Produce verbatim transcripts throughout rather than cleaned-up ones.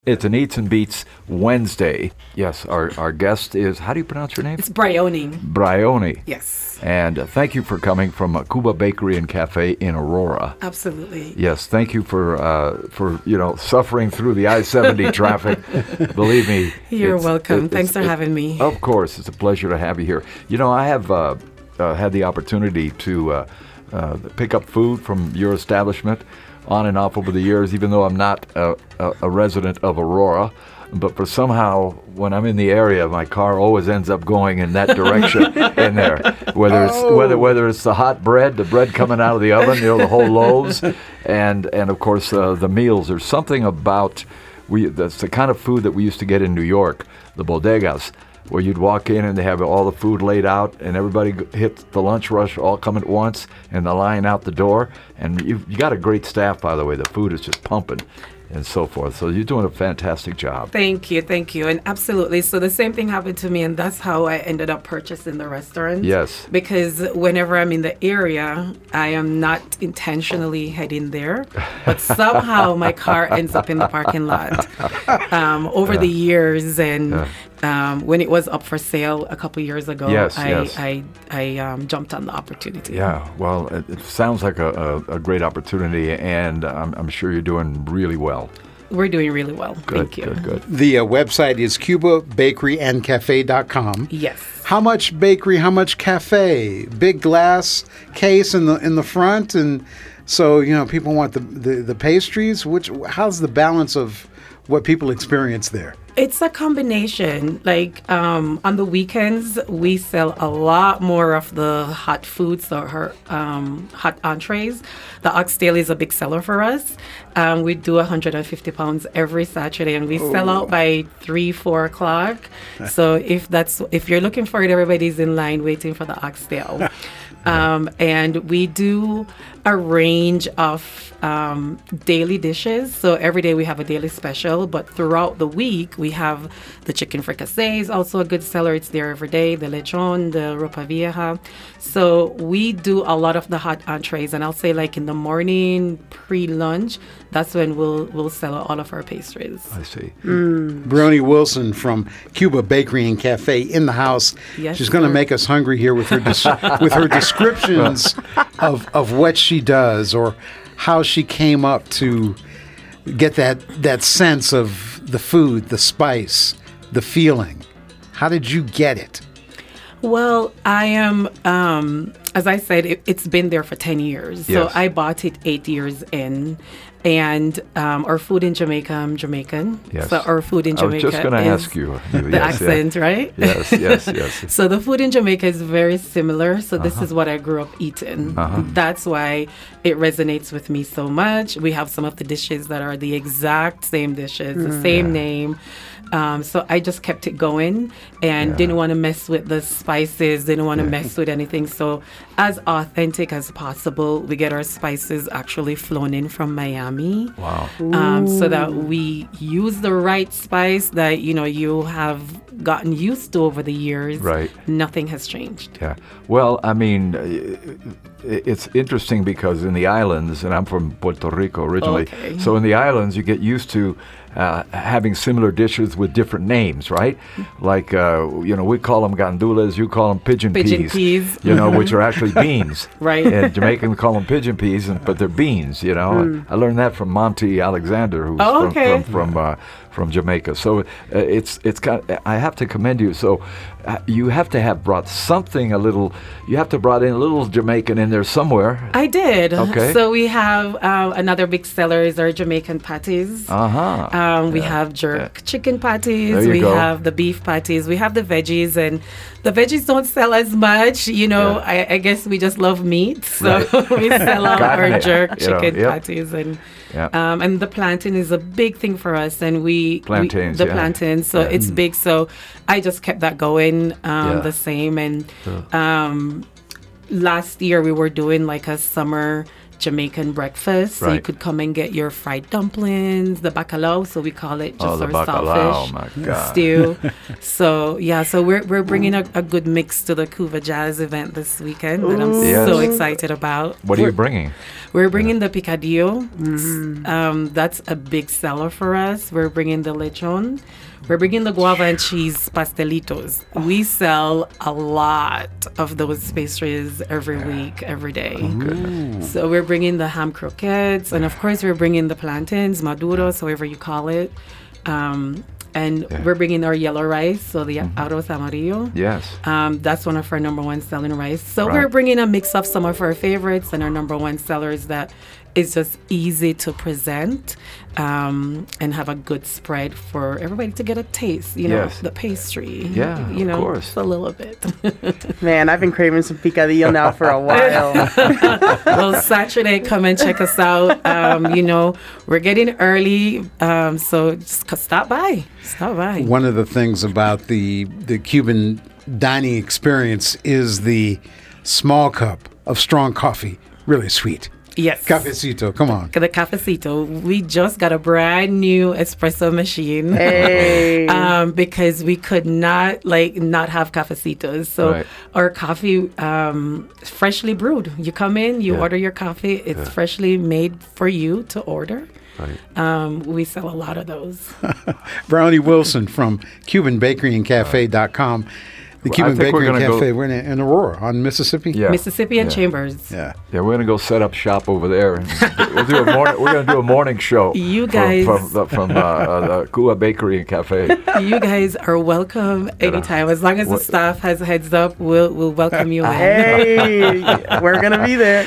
It's an Eats and Beats Wednesday. Yes, our, our guest is, how do you pronounce your name? It's Bryony. Bryony. Yes. And uh, thank you for coming from uh, Cuba Bakery and Cafe in Aurora. Absolutely. Yes, thank you for, uh, for you know, suffering through the I seventy traffic. Believe me. You're it's, welcome. it, Thanks for it, having me. Of course. It's a pleasure to have you here. You know, I have uh, uh, had the opportunity to uh, uh, pick up food from your establishment on and off over the years, even though I'm not a, a, a resident of Aurora. But for somehow, when I'm in the area, my car always ends up going in that direction in there. Whether it's Oh. whether whether it's the hot bread, the bread coming out of the oven, you know, the whole loaves, and and of course uh, the meals. There's something about we that's the kind of food that we used to get in New York, the bodegas, where you'd walk in and they have all the food laid out, and everybody g- hits the lunch rush all come at once, and the line out the door. And you you got a great staff, by the way. The food is just pumping, and so forth. So you're doing a fantastic job. Thank you, thank you. And absolutely. So the same thing happened to me, and that's how I ended up purchasing the restaurant. Yes. Because whenever I'm in the area, I am not intentionally heading there, but somehow my car ends up in the parking lot. Um, over the years, and um, when it was up for sale a couple years ago, Yes, I, yes. I, I um, jumped on the opportunity. Yeah, well, it, it sounds like a, a, a great opportunity, and I'm, I'm sure you're doing really well. We're doing really well. Good, Thank you. good, good. The uh, website is cuba bakery and cafe dot com. Yes. How much bakery, how much cafe? Big glass case in the in the front, and so you know people want the the, the pastries. Which how's the balance of what people experience there? It's a combination. Like um, on the weekends, we sell a lot more of the hot foods, so her um, hot entrees. The oxtail is a big seller for us. Um, we do one hundred fifty pounds every Saturday, and we sell out by three, four o'clock. So if that's if you're looking for it, everybody's in line waiting for the oxtail. Um, and we do a range of um, daily dishes. So every day we have a daily special, but throughout the week we have the chicken fricassee is also a good seller. It's there every day. The lechon, the ropa vieja. So we do a lot of the hot entrees, and I'll say like in the morning, pre-lunch, that's when we'll we'll sell all of our pastries. I see. Bryony Wilson from Cuba Bakery and Cafe in the house. Yes, She's going to sir. make us hungry here with her des- with her descriptions of of what she does or how she came up to get that that sense of the food, the spice, the feeling. How did you get it? Well, I am, um, as I said, it, it's been there for ten years. Yes. So I bought it eight years in. And um, our food in Jamaica, I'm Jamaican. Yes. So our food in I was Jamaica just going to is ask you. the yes, accent, right? Yes, yes, yes. So the food in Jamaica is very similar. So this is what I grew up eating. Uh-huh. That's why it resonates with me so much. We have some of the dishes that are the exact same dishes, the same name. Um, so I just kept it going and Yeah. didn't want to mess with the spices, didn't want to mess with anything. So as authentic as possible, we get our spices actually flown in from Miami. Wow. Um, so that we use the right spice that, you know, you have gotten used to over the years. Right. Nothing has changed. Yeah. Well, I mean, uh, i- it's interesting because in the islands, and I'm from Puerto Rico originally, Okay. so in the islands you get used to uh, having similar dishes with different names, right? Like, uh, you know, we call them gandules, you call them pigeon, Pigeon peas, peas. you know, which are actually beans. Right. And Jamaicans call them pigeon peas, and, but they're beans, you know. I learned that from Monty Alexander, who's Oh, from, okay. from, from uh, from Jamaica. So uh, it's it's kind of, I have to commend you. So uh, you have to have brought something a little. You have to brought in a little Jamaican in there somewhere. I did. Okay. So we have uh, another big seller is our Jamaican patties. Uh huh. Um, we Yeah, have jerk yeah. chicken patties. There you We go. have the beef patties. We have the veggies, and the veggies don't sell as much. You know, Yeah. I, I guess we just love meat, so Right. we sell all of our Carne, jerk you know, chicken yep. patties, and Yeah. um, and the plantain is a big thing for us, and we we- Plantains, the yeah. plantain, so Yeah. it's big. So I just kept that going, um, Yeah. the same, and um, last year we were doing like a summer Jamaican breakfast. So you Right. could come and get your fried dumplings, the bacalao, so we call it just Oh, the our bacalao, saltfish my God. stew. So yeah, so we're we're bringing a, a good mix to the Cuba Jazz event this weekend that I'm Yes. so excited about. What are you bringing? We're bringing the picadillo. Um, that's a big seller for us. We're bringing the lechon. We're bringing the guava and cheese pastelitos. We sell a lot of those pastries every week, every day. So we're bringing the ham croquettes, and of course we're bringing the plantains, maduros, however you call it. Um, and Yeah. we're bringing our yellow rice, so the arroz amarillo. Yes. Um, that's one of our number one selling rice. So Right. we're bringing a mix of some of our favorites and our number one sellers that is just easy to present um, and have a good spread for everybody to get a taste. You know, Yes. the pastry. Yeah, you of know, course. just a little bit. Man, I've been craving some picadillo now for a while. Well, Saturday, come and check us out. Um, you know, we're getting early, um, so just c- stop by. Stop by. One of the things about the the Cuban dining experience is the small cup of strong coffee, really sweet. Yes. Cafecito, come on. The cafecito. We just got a brand new espresso machine. Hey. um, because we could not like not have cafecitos. So Right. our coffee um, freshly brewed. You come in, you Yeah. order your coffee. It's freshly made for you to order. Right. Um, we sell a lot of those. Brownie Wilson from Cuban Bakery and Cafe dot com. The Well, I Cuban think we're Bakery and gonna go- Cafe, we're in, in Aurora on Mississippi. Yeah. Mississippi and Yeah. Chambers. Yeah. Yeah, we're gonna go set up shop over there. And we'll do a morning. We're gonna do a morning show. You from- guys- from the, from uh, uh, the Cuba Bakery and Cafe. You guys are welcome anytime. As long as the What- staff has heads up, we'll we'll welcome you in. Hey, we're gonna be there.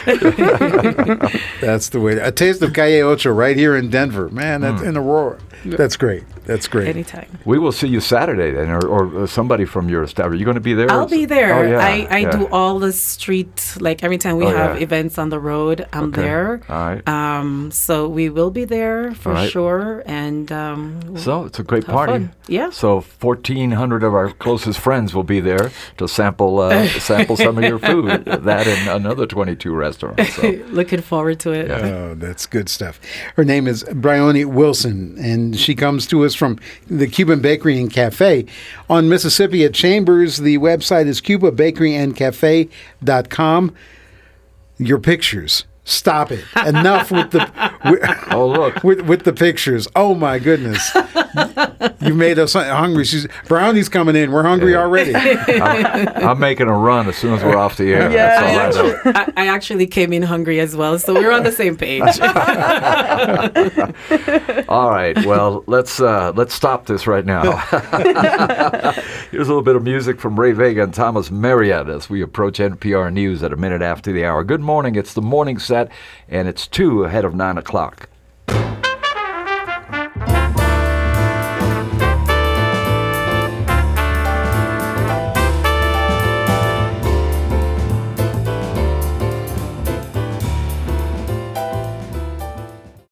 That's the way. A taste of Calle Ocho right here in Denver. Man, that's Hmm. in Aurora. That's great. That's great. Anytime. We will see you Saturday then, or, or somebody from your staff. Are you going to be there? I'll be there. Oh, yeah, I, I yeah. do all the street, like every time we Oh, have yeah. events on the road, I'm Okay. there. All right. Um, so we will be there for All right. sure. And um, So it's a great have party. fun. Yeah. So fourteen hundred of our closest friends will be there to sample uh, sample some of your food. That and another twenty-two restaurants. So. looking forward to it. Yeah. Oh, that's good stuff. Her name is Bryony Wilson, and she comes to us from the Cuban Bakery and Cafe on Mississippi at Chambers. The website is cuba bakery and cafe dot com. Your pictures. Stop it. Enough with the with, Oh, look. with, with the pictures. Oh my goodness. You made us hungry. She's Brownie's coming in. We're hungry Yeah. already. I'm, I'm making a run as soon as we're off the air. Yeah. That's I all I know. actually, I, I actually came in hungry as well, so we're on the same page. All right. Well, let's uh, let's stop this right now. Here's a little bit of music from Ray Vega and Thomas Marriott as we approach N P R News at a minute after the hour. Good morning. It's the morning set, and it's two ahead of nine o'clock.